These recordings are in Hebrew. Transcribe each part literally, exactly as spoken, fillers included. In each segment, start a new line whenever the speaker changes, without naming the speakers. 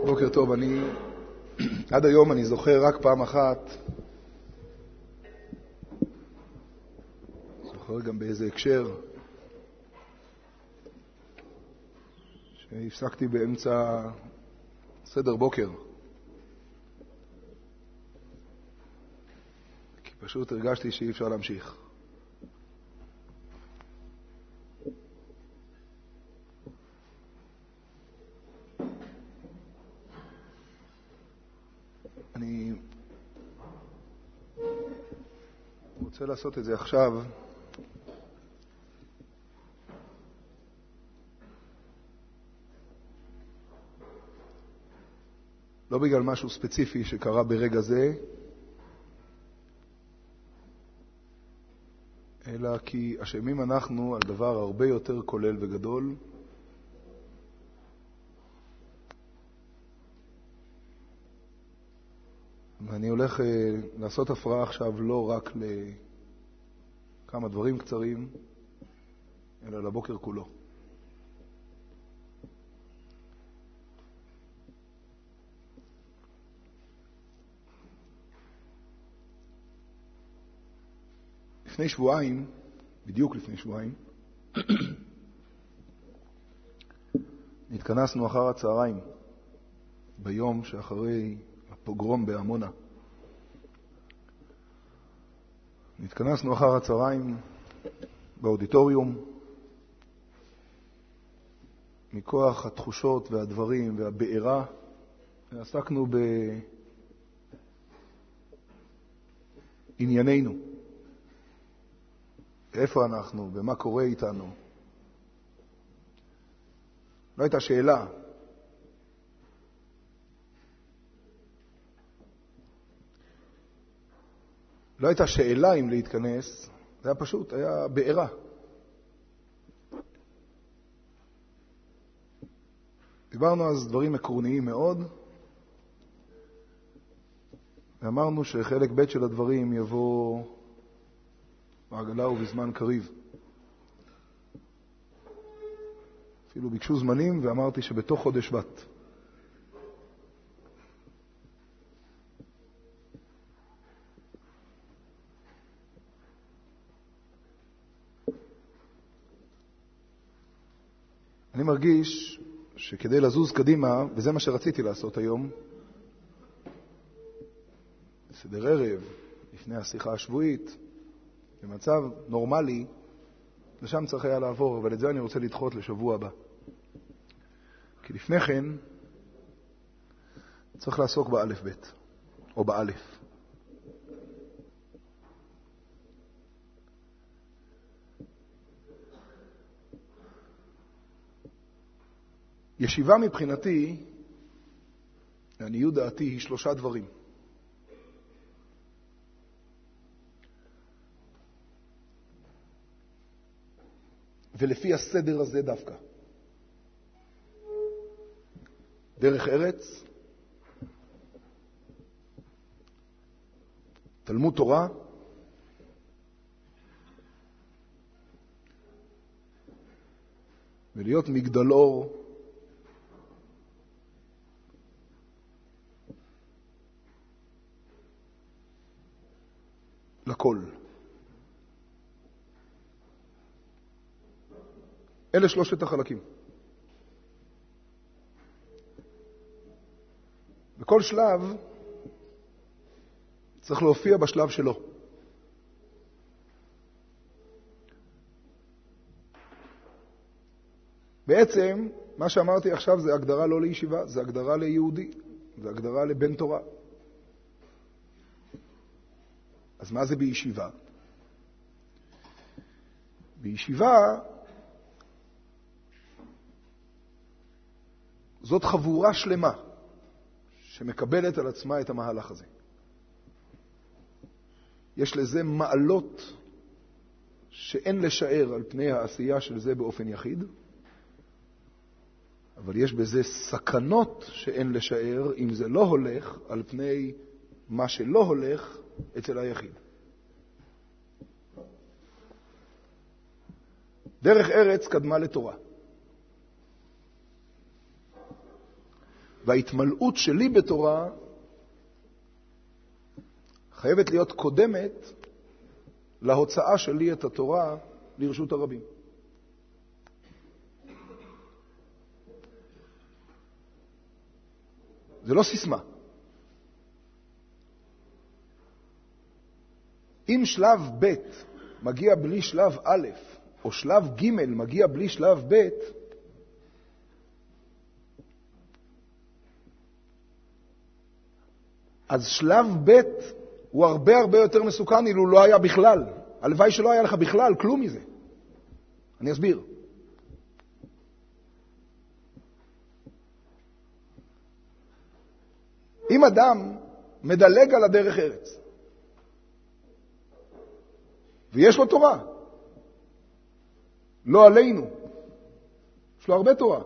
בוקר טוב. אני עד היום אני זוכר רק פעם אחת, זוכר גם באיזה הקשר, שהפסקתי באמצע סדר בוקר, כי פשוט הרגשתי שאי אפשר להמשיך. אני רוצה לעשות את זה עכשיו לא בגלל משהו ספציפי שקרה ברגע זה, אלא כי אשמים אנחנו על דבר הרבה יותר כולל וגדול, ואני הולך לעשות הפרעה עכשיו לא רק לכמה דברים קצרים, אלא לבוקר כולו. לפני שבועיים, בדיוק לפני שבועיים, התכנסנו אחר הצהריים, ביום שאחרי הפוגרום בעמונה. התכנסנו אחר הצהריים באודיטוריום, מכוח התחושות והדברים והבעירה, ועסקנו בענייננו. איפה אנחנו, במה קורה איתנו. לא הייתה שאלה. לא הייתה שאלה אם להתכנס, זה היה פשוט, היה בעירה. דיברנו אז דברים עקרוניים מאוד, ואמרנו שחלק ב' של הדברים יבוא מעגלה ובזמן קריב. אפילו ביקשו זמנים ואמרתי שבתוך חודש בת. אני מרגיש שכדי לזוז קדימה, וזה מה שרציתי לעשות היום, בסדר ערב, לפני השיחה השבועית, במצב נורמלי, לשם צריך היה לעבור, אבל את זה אני רוצה לדחות לשבוע הבא. כי לפני כן, צריך לעסוק באלף בית, או באלף. ישיבה מבחינתי, לעניות דעתי, היא שלושה דברים. ולפי הסדר הזה דווקא. דרך ארץ, תלמוד תורה, ולהיות מגדל אור לכל. אלה שלושת החלקים. בכל שלב צריך להופיע בשלב שלו. בעצם, מה שאמרתי עכשיו זה הגדרה לא לישיבה, זה הגדרה ליהודי, זה הגדרה לבן תורה. אז מה זה בישיבה? בישיבה זאת חבורה שלמה שמקבלת על עצמה את המהלך הזה. יש לזה מעלות שאין לשער על פני העשייה של זה באופן יחיד, אבל יש בזה סכנות שאין לשער אם זה לא הולך על פני מה שלא הולך אצל היחיד. דרך ארץ קדמה לתורה. וההתמלאות שלי בתורה חייבת להיות קודמת להוצאה שלי את התורה לרשות הרבים. זה לא סיסמה. אם שלב ב' מגיע בלי שלב א', או שלב ג' מגיע בלי שלב ב', אז שלב ב' הוא הרבה הרבה יותר מסוכן אילו לא היה בכלל. הלוואי שלא היה לך בכלל כלום מזה. אני אסביר. אם אדם מדלג על הדרך ארץ, ויש לו תורה, לא עלינו, יש לו הרבה תורה.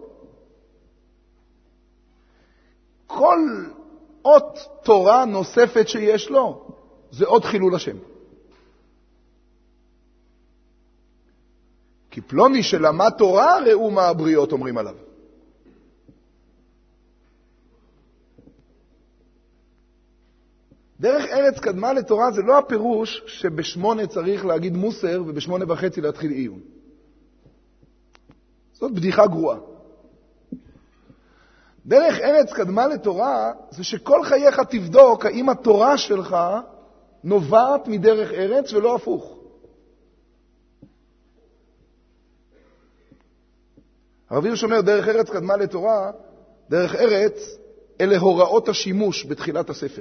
כל אות תורה נוספת שיש לו, זה עוד חילול השם. כי פלוני שלמד תורה, ראו מה הבריות אומרים עליו. דרך ארץ קדמה לתורה זה לא הפירוש שבשמונה צריך להגיד מוסר ובשמונה וחצי להתחיל עיון. זאת בדיחה גרועה. דרך ארץ קדמה לתורה זה שכל חייך תבדוק האם התורה שלך נובעת מדרך ארץ ולא הפוך. הרב הירש אומר דרך ארץ קדמה לתורה, דרך ארץ אלה הוראות השימוש בתחילת הספר.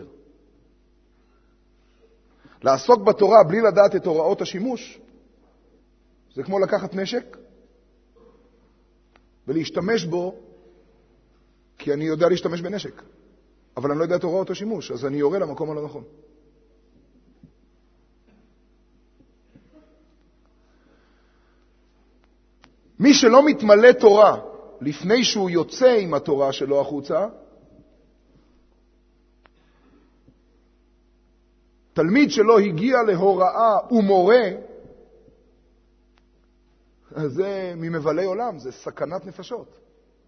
לעסוק בתורה בלי לדעת את הוראות השימוש, זה כמו לקחת נשק ולהשתמש בו, כי אני יודע להשתמש בנשק, אבל אני לא יודע את הוראות השימוש, אז אני יורה למקום הלא נכון. מי שלא מתמלא תורה לפני שהוא יוצא עם התורה שלו החוצה, תלמיד שלא הגיע להוראה ומורה, זה ממבלי עולם, זה סכנת נפשות.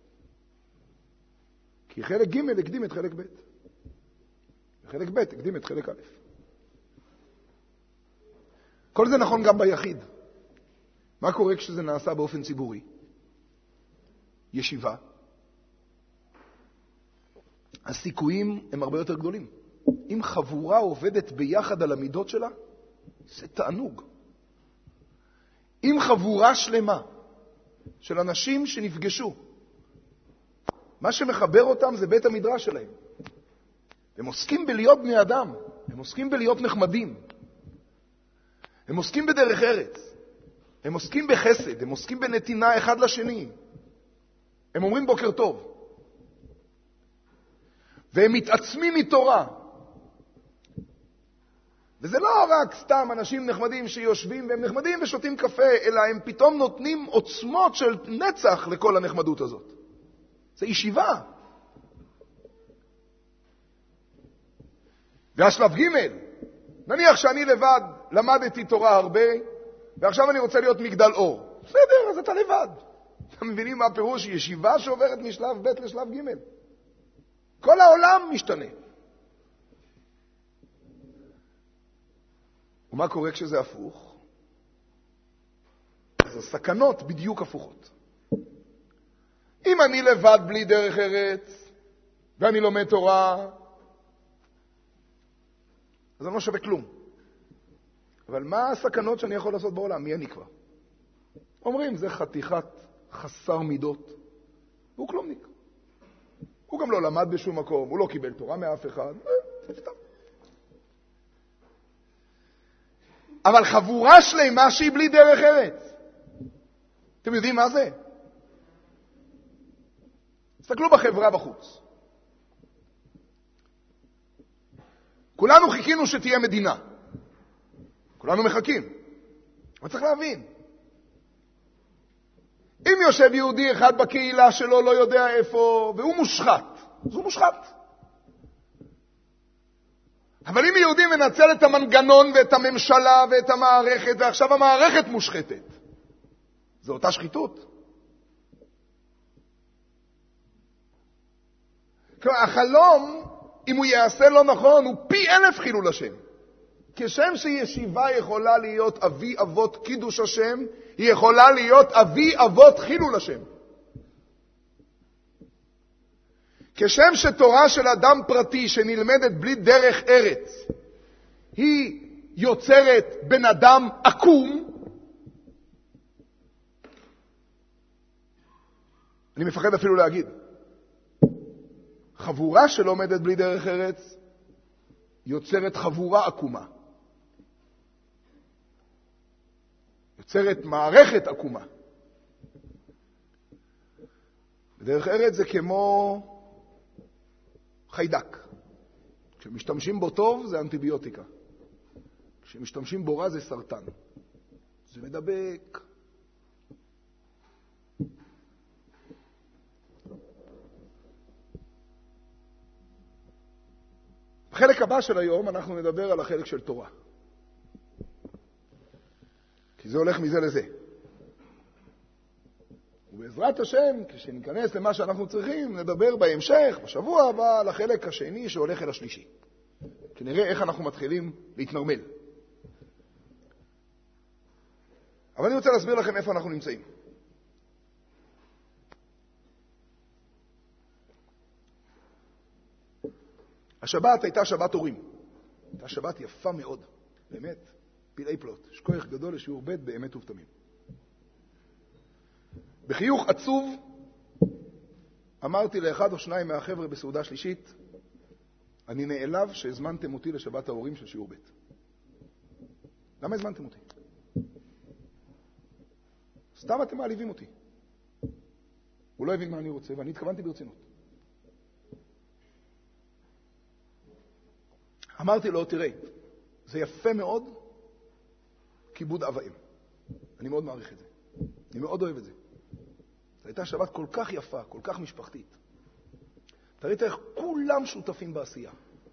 כי חלק ג' הקדים את חלק ב', וחלק ב' הקדים את חלק א'. כל זה נכון גם ביחיד. מה קורה כשזה נעשה באופן ציבורי? ישיבה. הסיכויים הם הרבה יותר גדולים. אם חבורה עובדת ביחד על המידות שלה, זה תענוג. אם חבורה שלמה של אנשים שנפגשו, מה שמחבר אותם זה בית המדרש שלהם. הם עוסקים בלהיות בני אדם, הם עוסקים בלהיות נחמדים, הם עוסקים בדרך ארץ, הם עוסקים בחסד, הם עוסקים בנתינה אחד לשני, הם אומרים בוקר טוב, והם מתעצמים מתורה. וזה לא רק סתם אנשים נחמדים שיושבים והם נחמדים ושותים קפה, אלא הם פתאום נותנים עוצמות של נצח לכל הנחמדות הזאת. זה ישיבה. והשלב ג', נניח שאני לבד למדתי תורה הרבה, ועכשיו אני רוצה להיות מגדל אור. בסדר, אז אתה לבד. אתם מבינים מה הפירוש? ישיבה שעוברת משלב ב' לשלב ג'. כל העולם משתנה. ומה קורה כשזה הפוך? אז הסכנות בדיוק הפוכות. אם אני לבד בלי דרך ארץ, ואני לומד תורה, אז אני לא שווה כלום. אבל מה הסכנות שאני יכול לעשות בעולם? מי אני כבר? אומרים, זה חתיכת חסר מידות. הוא כלומניק. הוא גם לא למד בשום מקום, הוא לא קיבל תורה מאף אחד. סתם. אבל חבורה שלמה שהיא בלי דרך ארץ. אתם יודעים מה זה? תסתכלו בחברה בחוץ. כולנו חיכינו שתהיה מדינה. כולנו מחכים. אבל צריך להבין. אם יושב יהודי אחד בקהילה שלו לא יודע איפה, והוא מושחת, אז הוא מושחת. אבל אם יהודי מנצל את המנגנון ואת הממשלה ואת המערכת, ועכשיו המערכת מושחתת, זו אותה שחיתות. כלומר, החלום, אם הוא יעשה לא נכון, הוא פי אלף חילול השם. כשם שישיבה יכולה להיות אבי אבות קידוש השם, היא יכולה להיות אבי אבות חילול השם. כשם שתורה של אדם פרטי שנלמדת בלי דרך ארץ, היא יוצרת בן אדם עקום, אני מפחד אפילו להגיד, חבורה שלומדת בלי דרך ארץ, יוצרת חבורה עקומה. יוצרת מערכת עקומה. בדרך ארץ זה כמו חיידק. כשמשתמשים בו טוב זה אנטיביוטיקה. כשמשתמשים בו רע זה סרטן. זה מדבק. בחלק הבא של היום אנחנו נדבר על החלק של תורה. כי זה הולך מזה לזה. ובעזרת השם, כשניכנס למה שאנחנו צריכים, נדבר בהמשך, בשבוע הבא, על החלק השני שהולך אל השלישי. שנראה איך אנחנו מתחילים להתנרמל. אבל אני רוצה להסביר לכם איפה אנחנו נמצאים. השבת הייתה שבת הורים. הייתה שבת יפה מאוד. באמת, פלאי פלוט. יש כוח גדול לשיעור ב' באמת ובתמים. בחיוך עצוב אמרתי לאחד או שניים מהחבר'ה בסעודה שלישית, אני נעלב שהזמנתם אותי לשבת ההורים של שיעור ב'. למה הזמנתם אותי? סתם אתם מעליבים אותי. הוא לא הבין מה אני רוצה, ואני התכוונתי ברצינות. אמרתי לו, תראה, זה יפה מאוד כיבוד אב ואם. אני מאוד מעריך את זה. אני מאוד אוהב את זה. זו הייתה שבת כל כך יפה, כל כך משפחתית. תראית איך כולם שותפים בעשייה.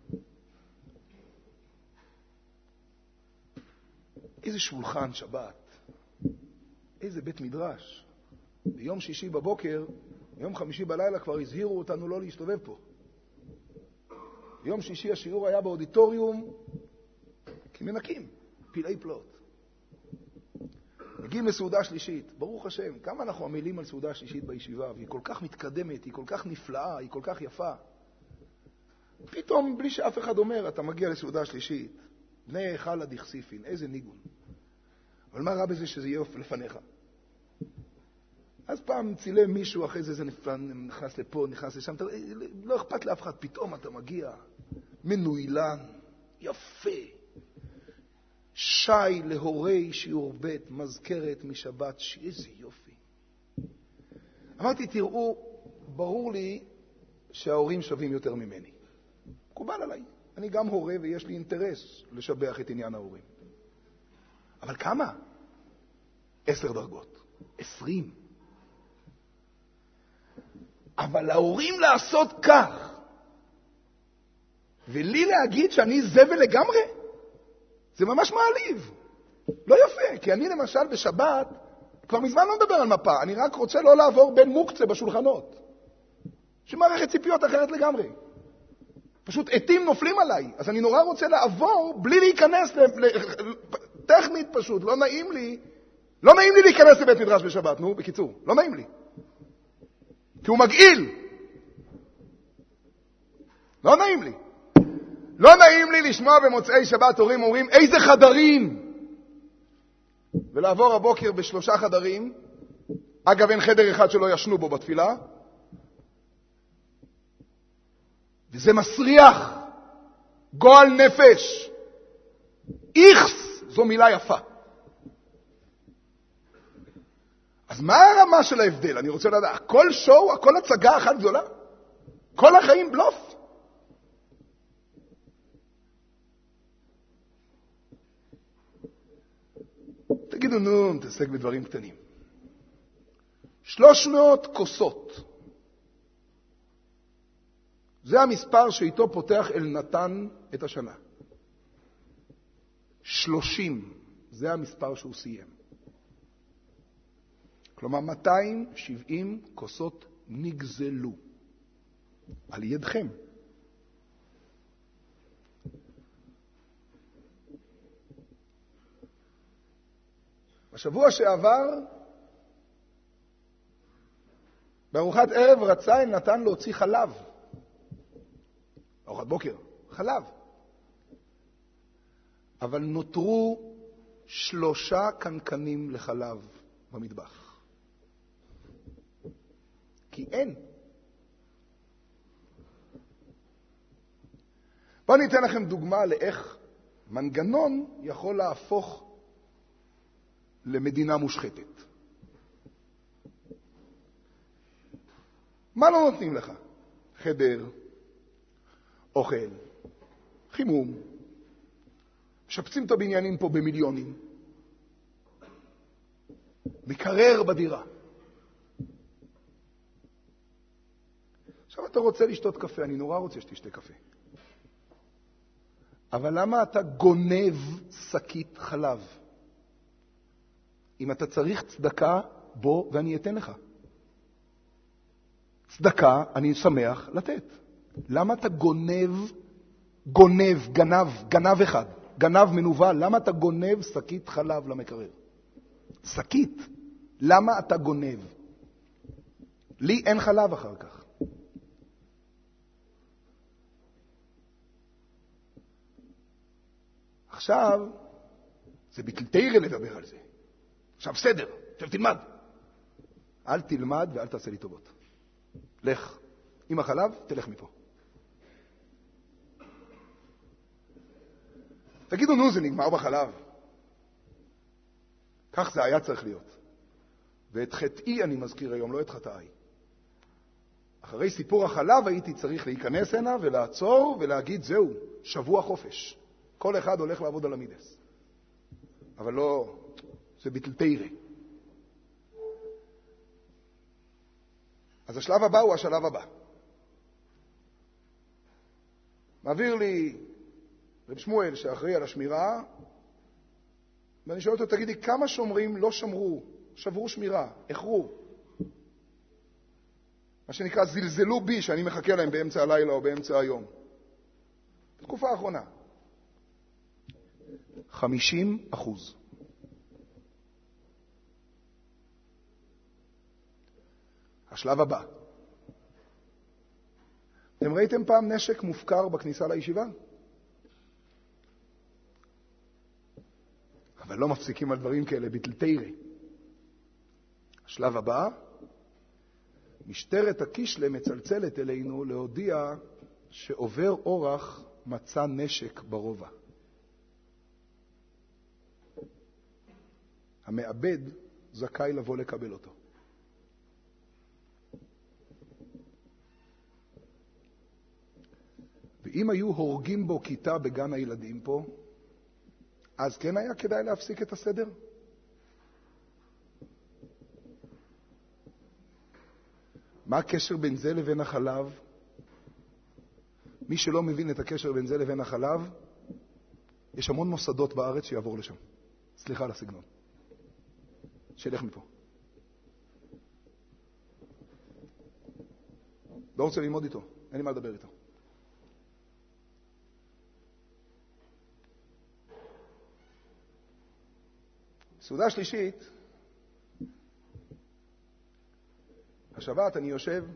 איזה שולחן שבת, איזה בית מדרש. ביום שישי בבוקר, ביום חמישי בלילה כבר הזהירו אותנו לא להסתובב פה. ביום שישי השיעור היה באודיטוריום, כי מנקים, פלאי פלוט. מגיעים לסעודה שלישית, ברוך השם, כמה אנחנו עמלים על סעודה שלישית בישיבה, והיא כל כך מתקדמת, היא כל כך נפלאה, היא כל כך יפה. פתאום, בלי שאף אחד אומר, אתה מגיע לסעודה שלישית, בני היכל דכסיפין, איזה ניגון. אבל מה רע בזה שזה יהיה לפניך? אז פעם צילם מישהו, אחרי זה זה נכנס לפה, נכנס לשם, לא אכפת לאף אחד, פתאום אתה מגיע, מנוילן, יפה, שי להורי שיעור ב' מזכרת משבת, איזה יופי. אמרתי, תראו, ברור לי שההורים שווים יותר ממני. מקובל עליי. אני גם הורה ויש לי אינטרס לשבח את עניין ההורים. אבל כמה? עשר דרגות. עשרים. אבל ההורים לעשות כך, ולי להגיד שאני זבל לגמרי, זה ממש מעליב. לא יפה, כי אני למשל בשבת, כבר מזמן לא מדבר על מפה, אני רק רוצה לא לעבור בין מוקצה בשולחנות. שמערכת ציפיות אחרת לגמרי. פשוט עתים נופלים עליי, אז אני נורא רוצה לעבור בלי להיכנס, ל... ל... טכנית פשוט, לא נעים לי, לא נעים לי להיכנס לבית מדרש בשבת, נו, בקיצור, לא נעים לי. כי הוא מגעיל. לא נעים לי. לא נעים לי לשמוע במוצאי שבת הורים אומרים, איזה חדרים! ולעבור הבוקר בשלושה חדרים, אגב אין חדר אחד שלא ישנו בו בתפילה, וזה מסריח, גועל נפש. איכס, זו מילה יפה. אז מה הרמה של ההבדל? אני רוצה לדעת, הכל שואו, הכל הצגה אחת גדולה? כל החיים בלוף? תגידו, נו, תעסק בדברים קטנים. שלוש מאות כוסות. זה המספר שאיתו פותח אל נתן את השנה. שלושים, זה המספר שהוא סיים. כלומר, מאתיים שבעים כוסות נגזלו. על ידכם. בשבוע שעבר, בארוחת ערב רצה אם נתן להוציא חלב. ארוחת בוקר, חלב. אבל נותרו שלושה קנקנים לחלב במטבח. כי אין. בואו ניתן לכם דוגמה לאיך מנגנון יכול להפוך למדינה מושחתת. מה לא נותנים לך? חדר, אוכל, חימום. משפצים את הבניינים פה במיליונים. מקרר בדירה. עכשיו אתה רוצה לשתות קפה, אני נורא רוצה שתשתה קפה. אבל למה אתה גונב שקית חלב? אם אתה צריך צדקה, בוא ואני אתן לך. צדקה, אני שמח לתת. למה אתה גונב, גונב, גנב, גנב אחד, גנב מנוול, למה אתה גונב שקית חלב למקרר? שקית. למה אתה גונב? לי אין חלב אחר כך. עכשיו, זה בטלתירה לדבר על זה. עכשיו סדר, עכשיו תלמד. אל תלמד ואל תעשה לי טובות. לך. עם החלב, תלך מפה. תגידו, נו, זה נגמר בחלב. כך זה היה צריך להיות. ואת חטאי אני מזכיר היום, לא את חטאי. אחרי סיפור החלב הייתי צריך להיכנס הנה ולעצור ולהגיד, זהו, שבוע חופש. כל אחד הולך לעבוד על המידס. אבל לא, זה בטלתירה. אז השלב הבא הוא השלב הבא. מעביר לי רב שמואל שאחראי על השמירה, ואני שואל אותו, תגידי, כמה שומרים לא שמרו, שברו שמירה, איחרו? מה שנקרא, זלזלו בי שאני מחכה להם באמצע הלילה או באמצע היום. בתקופה האחרונה. חמישים אחוז. השלב הבא. אתם ראיתם פעם נשק מופקר בכניסה לישיבה? אבל לא מפסיקים על דברים כאלה בטלתירה. השלב הבא, משטרת הקישלה מצלצלת אלינו להודיע שעובר אורח מצא נשק ברובע. המעבד זכאי לבוא לקבל אותו. ואם היו הורגים בו כיתה בגן הילדים פה, אז כן היה כדאי להפסיק את הסדר? מה הקשר בין זה לבין החלב? מי שלא מבין את הקשר בין זה לבין החלב, יש המון מוסדות בארץ שיעבור לשם. סליחה על הסגנון. שילך מפה. לא רוצה ללמוד איתו, אין לי מה לדבר איתו. סעודה שלישית, השבת אני יושב,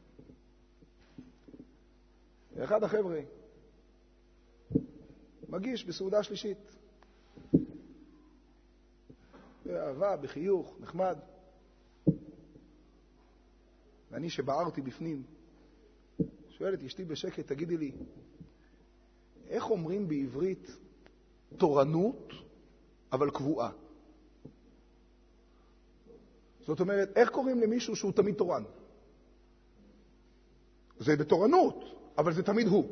ואחד החבר'ה מגיש בסעודה שלישית. באהבה, בחיוך, נחמד. ואני שבערתי בפנים, שואלת אשתי בשקט, תגידי לי, איך אומרים בעברית תורנות, אבל קבועה? זאת אומרת, איך קוראים למישהו שהוא תמיד תורן? זה בתורנות, אבל זה תמיד הוא.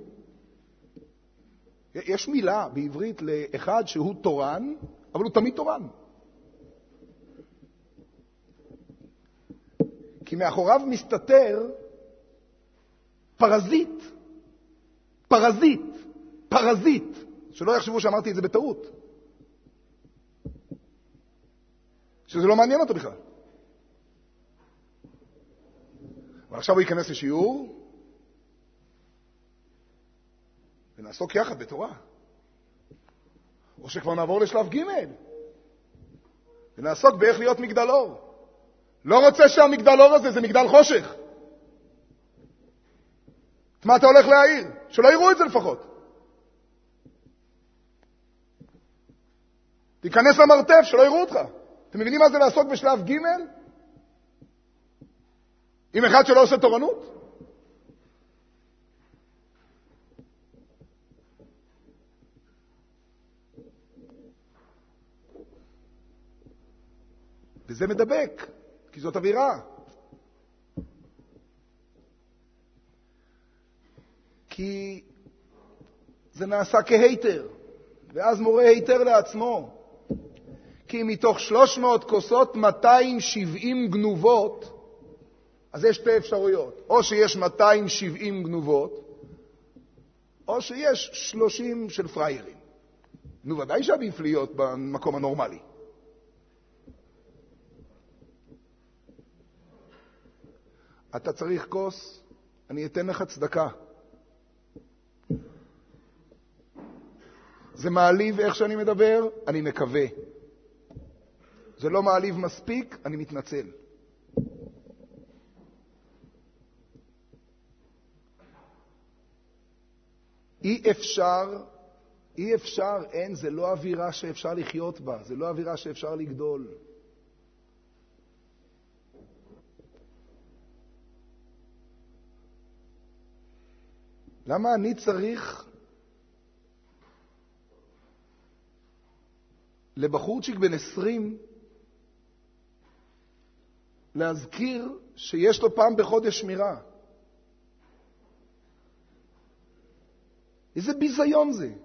יש מילה בעברית לאחד שהוא תורן, אבל הוא תמיד תורן. כי מאחוריו מסתתר פרזיט, פרזיט, פרזיט, שלא יחשבו שאמרתי את זה בטעות. שזה לא מעניין אותו בכלל. אבל עכשיו הוא ייכנס לשיעור, ונעסוק יחד בתורה. או שכבר נעבור לשלב ג' ונעסוק באיך להיות מגדלור. לא רוצה שהמגדלור הזה זה מגדל חושך. את מה אתה הולך להעיר? שלא יראו את זה לפחות. תיכנס למרתף, שלא יראו אותך. אתם מבינים מה זה לעסוק בשלב ג' עם אחד שלא עושה תורנות? וזה מדבק, כי זאת אווירה. כי זה נעשה כהיתר, ואז מורה היתר לעצמו. כי מתוך שלוש מאות כוסות מאתיים שבעים גנובות, אז יש שתי אפשרויות. או שיש מאתיים שבעים גנובות, או שיש שלושים של פריירים. נו, ודאי שעדיף להיות במקום הנורמלי. אתה צריך כוס, אני אתן לך צדקה. זה מעליב איך שאני מדבר, אני מקווה. זה לא מעליב מספיק, אני מתנצל. אי אפשר, אי אפשר, אין, זה לא אווירה שאפשר לחיות בה, זה לא אווירה שאפשר לגדול. למה אני צריך לבחורצ'יק בן עשרים להזכיר שיש לו פעם בחודש שמירה? איזה ביזיון זה.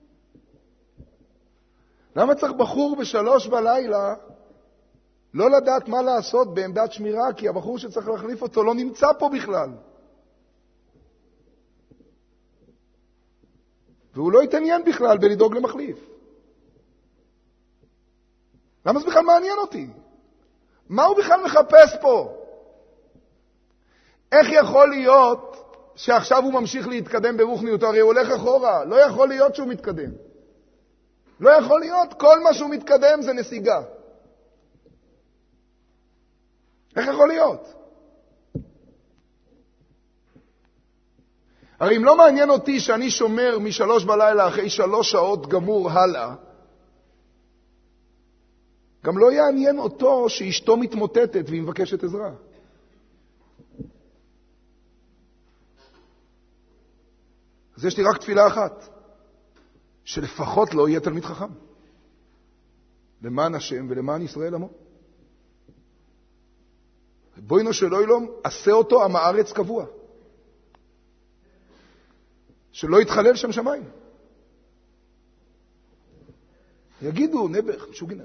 למה צריך בחור בשלוש בלילה לא לדעת מה לעשות בעמדת שמירה, כי הבחור שצריך להחליף אותו לא נמצא פה בכלל? והוא לא יתעניין בכלל בלדאוג למחליף. למה זה בכלל מעניין אותי? מה הוא בכלל מחפש פה? איך יכול להיות שעכשיו הוא ממשיך להתקדם ברוחניות? הרי הוא הולך אחורה. לא יכול להיות שהוא מתקדם. לא יכול להיות. כל מה שהוא מתקדם זה נסיגה. איך יכול להיות? הרי אם לא מעניין אותי שאני שומר משלוש בלילה אחרי שלוש שעות גמור הלאה, גם לא יעניין אותו שאשתו מתמוטטת והיא מבקשת עזרה. אז יש לי רק תפילה אחת, שלפחות לא יהיה תלמיד חכם. למען השם ולמען ישראל עמו. בוינו של אילום, עשה אותו עם הארץ קבוע. שלא יתחלל שם שמיים. יגידו, נבח, משוגינר.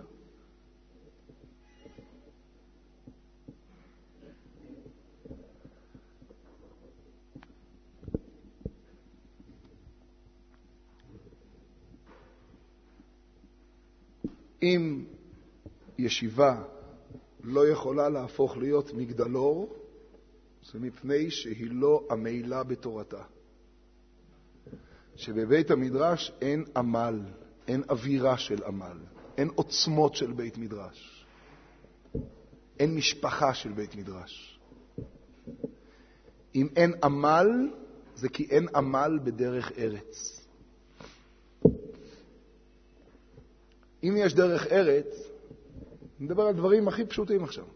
אם ישיבה לא יכולה להפוך להיות מגדלור, זה מפני שהיא לא עמלה בתורתה. שבבית המדרש אין עמל, אין אווירה של עמל, אין עוצמות של בית מדרש, אין משפחה של בית מדרש. אם אין עמל, זה כי אין עמל בדרך ארץ. אם יש דרך ארץ, נדבר על דברים הכי פשוטים עכשיו.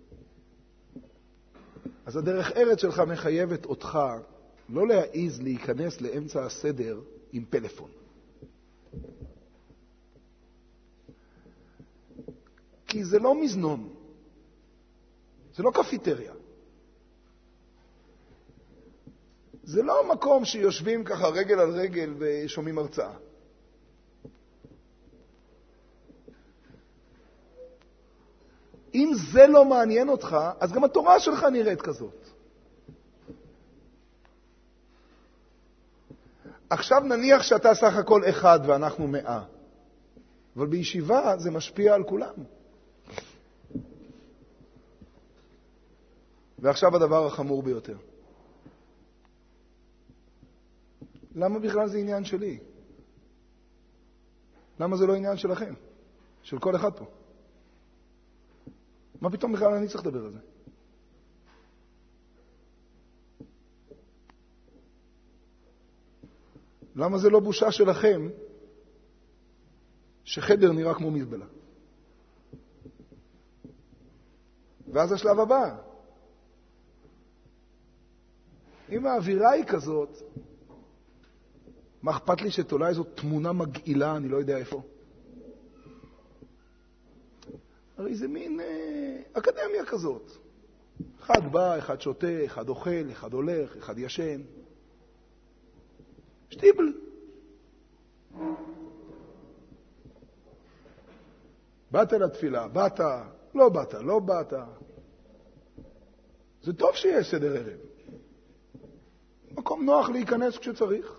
אז הדרך ארץ שלך מחייבת אותך לא להעיז להיכנס לאמצע הסדר עם פלאפון. כי זה לא מזנון. זה לא קפיטריה. זה לא מקום שיושבים ככה רגל על רגל ושומעים הרצאה. אם זה לא מעניין אותך, אז גם התורה שלך נראית כזאת. עכשיו נניח שאתה סך הכל אחד ואנחנו מאה. אבל בישיבה זה משפיע על כולם. ועכשיו הדבר החמור ביותר. למה בכלל זה עניין שלי? למה זה לא עניין שלכם? של כל אחד פה? מה פתאום בכלל אני צריך לדבר על זה? למה זה לא בושה שלכם שחדר נראה כמו מזבלה? ואז השלב הבא. אם האווירה היא כזאת, מה אכפת לי שתולה איזו תמונה מגעילה, אני לא יודע איפה? הרי זה מין אה, אקדמיה כזאת. אחד בא, אחד שותה, אחד אוכל, אחד הולך, אחד ישן. שטיבל. באת לתפילה, באת, לא באת, לא באת. זה טוב שיש סדר ערב. מקום נוח להיכנס כשצריך.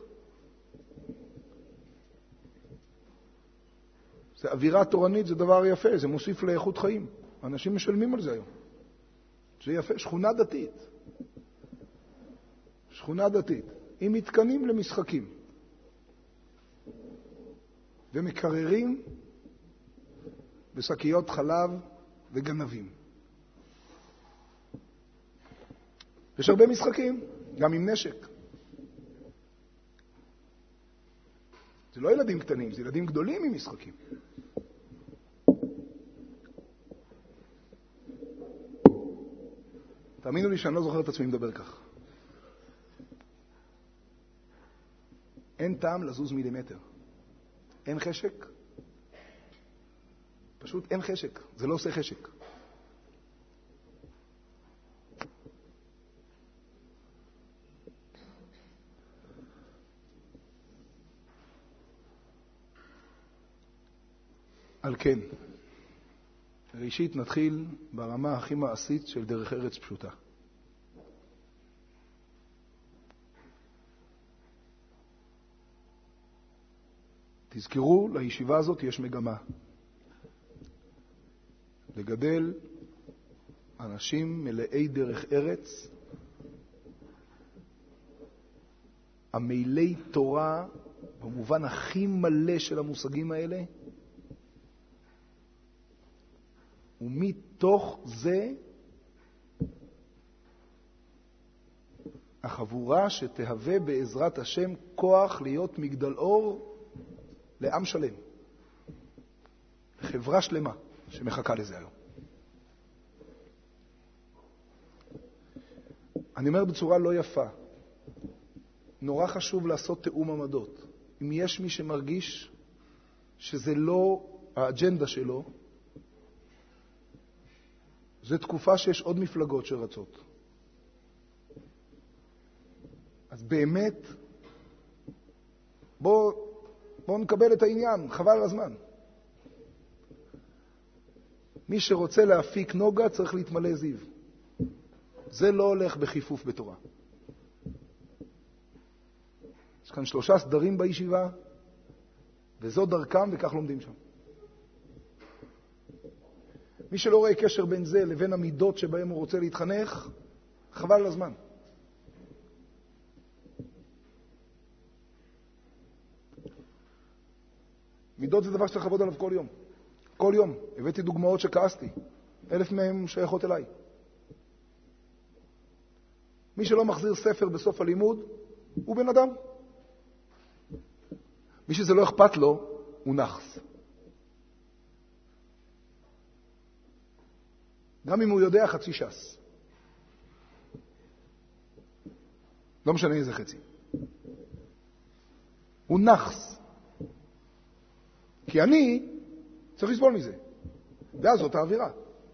זה אווירה תורנית, זה דבר יפה, זה מוסיף לאיכות חיים. אנשים משלמים על זה היום. זה יפה, שכונה דתית. שכונה דתית. עם מתקנים למשחקים. ומקררים בשקיות חלב וגנבים. יש הרבה משחקים, גם עם נשק. זה לא ילדים קטנים, זה ילדים גדולים עם משחקים. תאמינו לי שאני לא זוכר את עצמי מדבר כך. אין טעם לזוז מילימטר. אין חשק. פשוט אין חשק. זה לא עושה חשק. על כן, ראשית נתחיל ברמה הכי מעשית של דרך ארץ פשוטה. תזכרו, לישיבה הזאת יש מגמה. לגדל אנשים מלאי דרך ארץ, עמלי תורה, במובן הכי מלא של המושגים האלה, ומתוך זה החבורה שתהווה בעזרת השם כוח להיות מגדל אור לעם שלם, חברה שלמה שמחכה לזה היום. אני אומר בצורה לא יפה, נורא חשוב לעשות תאום עמדות. אם יש מי שמרגיש שזה לא האג'נדה שלו, זו תקופה שיש עוד מפלגות שרצות. אז באמת, בוא, בוא נקבל את העניין, חבל על הזמן. מי שרוצה להפיק נוגה צריך להתמלא זיו. זה לא הולך בחיפוף בתורה. יש כאן שלושה סדרים בישיבה, וזו דרכם וכך לומדים שם. מי שלא רואה קשר בין זה לבין המידות שבהם הוא רוצה להתחנך, חבל על הזמן. מידות זה דבר שצריך לעבוד עליו כל יום. כל יום. הבאתי דוגמאות שכעסתי. אלף מהם שייכות אליי. מי שלא מחזיר ספר בסוף הלימוד, הוא בן אדם. מי שזה לא אכפת לו, הוא נחס. גם אם הוא יודע חצי שס. לא משנה איזה חצי. הוא נחס. כי אני צריך לסבול מזה. ואז זאת האווירה.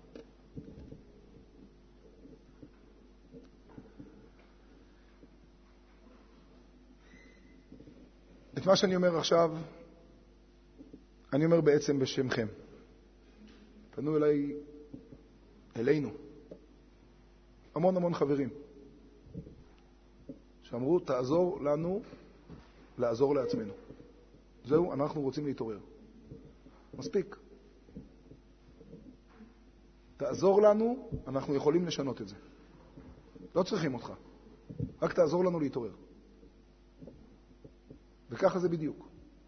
את מה שאני אומר עכשיו, אני אומר בעצם בשמכם. פנו אליי, אלינו, המון המון חברים, שאמרו, תעזור לנו לעזור לעצמנו. זהו, אנחנו רוצים להתעורר. מספיק. תעזור לנו, אנחנו יכולים לשנות את זה. לא צריכים אותך. רק תעזור לנו להתעורר. וככה זה בדיוק.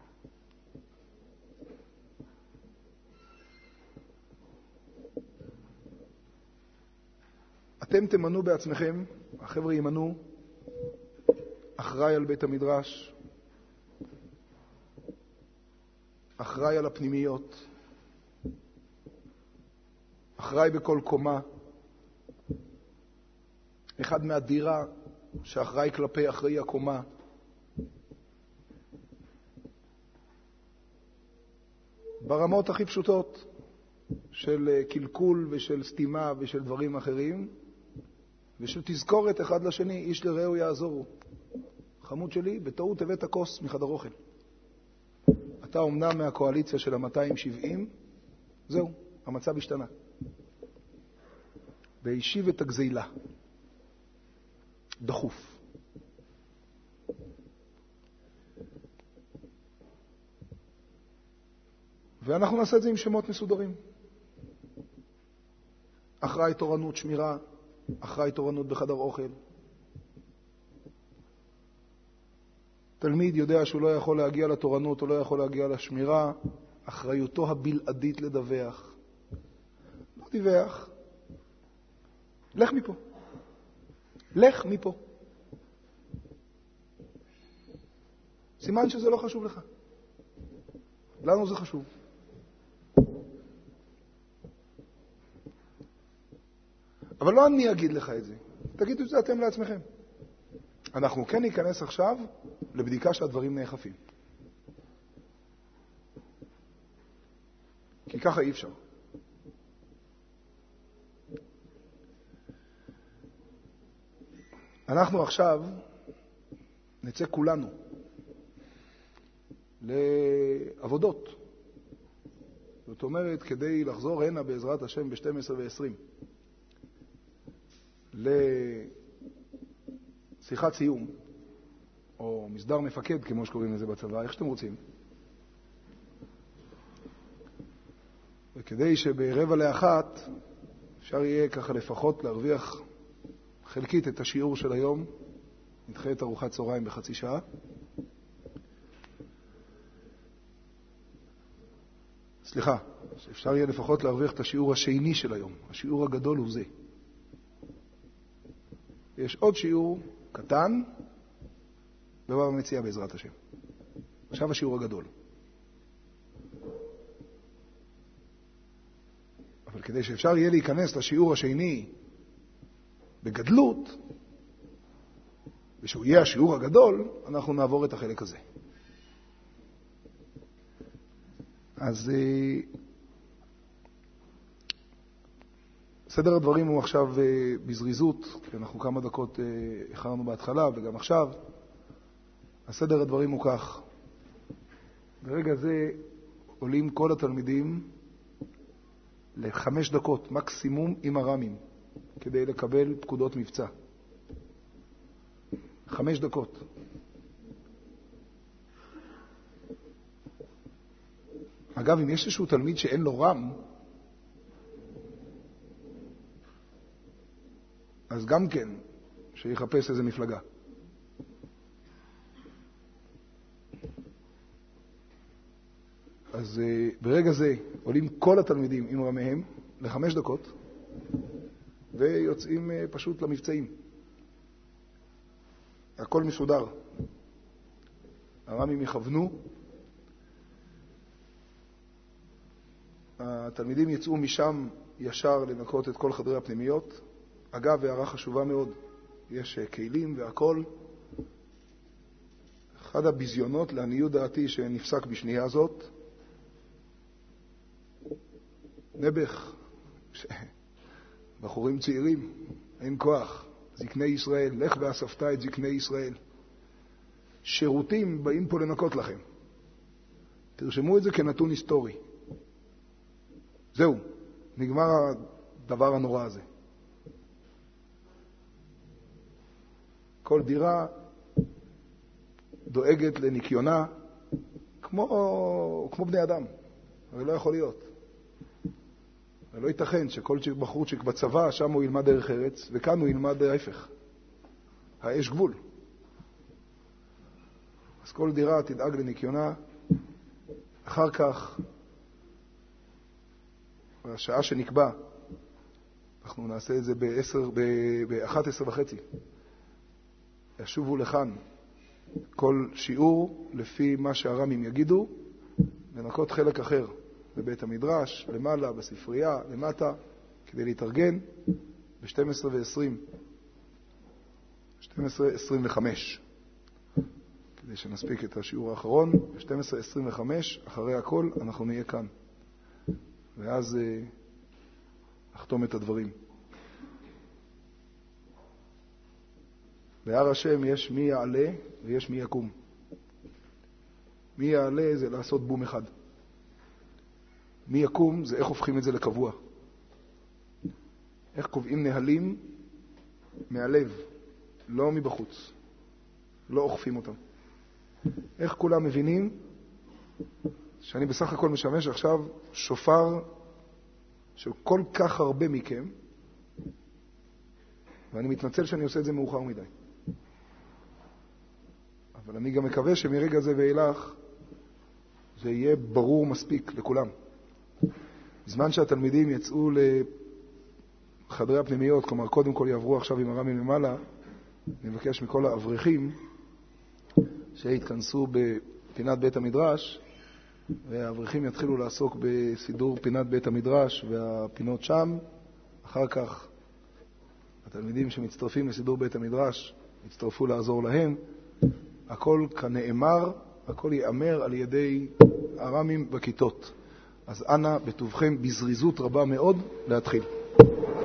אתם תמנו בעצמכם, החבר'ה ימנו, אחראי על בית המדרש, אחראי על הפנימיות, אחראי בכל קומה, אחד מהדירה שאחראי כלפי אחראי הקומה, ברמות הכי פשוטות של קלקול ושל סתימה ושל דברים אחרים, ושל תזכורת אחד לשני, איש לרעהו יעזורו. חמוד שלי, בטעות הבאת כוס מחדר אוכל. אתה אומנם מהקואליציה של ה-מאתיים שבעים, זהו, המצב השתנה. והשיב את הגזילה. דחוף. ואנחנו נעשה את זה עם שמות מסודרים. אחראי תורנות שמירה, אחראי תורנות בחדר אוכל. תלמיד יודע שהוא לא יכול להגיע לתורנות או לא יכול להגיע לשמירה, אחריותו הבלעדית לדווח. לא דיווח. לך מפה. לך מפה. סימן שזה לא חשוב לך. לנו זה חשוב. אבל לא אני אגיד לך את זה. תגידו את זה אתם לעצמכם. אנחנו כן ניכנס עכשיו לבדיקה שהדברים נאכפים. כי ככה אי אפשר. אנחנו עכשיו נצא כולנו לעבודות. זאת אומרת, כדי לחזור הנה בעזרת השם ב-שתים עשרה ועשרים לשיחת סיום, או מסדר מפקד, כמו שקוראים לזה בצבא, איך שאתם רוצים. וכדי שברבע לאחת אפשר יהיה ככה לפחות להרוויח חלקית את השיעור של היום, נדחה את ארוחת צהריים בחצי שעה. סליחה, אפשר יהיה לפחות להרוויח את השיעור השני של היום. השיעור הגדול הוא זה. יש עוד שיעור קטן, בבא מציע בעזרת השם. עכשיו השיעור הגדול. אבל כדי שאפשר יהיה להיכנס לשיעור השני בגדלות, ושהוא יהיה השיעור הגדול, אנחנו נעבור את החלק הזה. אז סדר הדברים הוא עכשיו בזריזות, כי אנחנו כמה דקות הכרנו בהתחלה וגם עכשיו. הסדר הדברים הוא כך. ברגע זה עולים כל התלמידים לחמש דקות מקסימום עם הרמים, כדי לקבל פקודות מבצע. חמש דקות. אגב, אם יש איזשהו תלמיד שאין לו רם, אז גם כן, שיחפש איזה מפלגה. אז uh, ברגע זה עולים כל התלמידים עם רמיהם לחמש דקות, ויוצאים uh, פשוט למבצעים. הכל מסודר. הרמים יכוונו, התלמידים יצאו משם ישר לנקות את כל חדרי הפנימיות. אגב, הערה חשובה מאוד, יש כלים והכל. אחד הביזיונות לעניות דעתי שנפסק בשנייה הזאת, נבח, בחורים צעירים, אין כוח, זקני ישראל, לך ואספת את זקני ישראל. שירותים באים פה לנקות לכם. תרשמו את זה כנתון היסטורי. זהו, נגמר הדבר הנורא הזה. כל דירה דואגת לניקיונה כמו, כמו בני אדם. אבל לא יכול להיות. ולא ייתכן שכל בחורצ'יק בצבא, שם הוא ילמד דרך ארץ, וכאן הוא ילמד ההפך. האש גבול. אז כל דירה תדאג לניקיונה. אחר כך, בשעה שנקבע, אנחנו נעשה את זה ב-אחת עשרה וחצי. ישובו לכאן כל שיעור לפי מה שהרמים יגידו, לנקות חלק אחר בבית המדרש, למעלה, בספרייה, למטה, כדי להתארגן ב-שתים עשרה ועשרים, שתים עשרה עשרים וחמש, כדי שנספיק את השיעור האחרון. ב-שתים עשרה עשרים וחמש, אחרי הכל, אנחנו נהיה כאן. ואז אה, נחתום את הדברים. בהר השם יש מי יעלה ויש מי יקום. מי יעלה זה לעשות בום אחד. מי יקום זה איך הופכים את זה לקבוע. איך קובעים נהלים מהלב, לא מבחוץ. לא אוכפים אותם. איך כולם מבינים שאני בסך הכל משמש עכשיו שופר של כל כך הרבה מכם, ואני מתנצל שאני עושה את זה מאוחר מדי. אבל אני גם מקווה שמרגע זה ואילך זה יהיה ברור מספיק לכולם. בזמן שהתלמידים יצאו לחדרי הפנימיות, כלומר קודם כל יעברו עכשיו עם הרמים למעלה, אני מבקש מכל האברכים שיתכנסו בפינת בית המדרש, והאברכים יתחילו לעסוק בסידור פינת בית המדרש והפינות שם. אחר כך התלמידים שמצטרפים לסידור בית המדרש יצטרפו לעזור להם. הכל כנאמר, הכל יאמר על ידי הרמים בכיתות. אז אנא בטובכם בזריזות רבה מאוד להתחיל.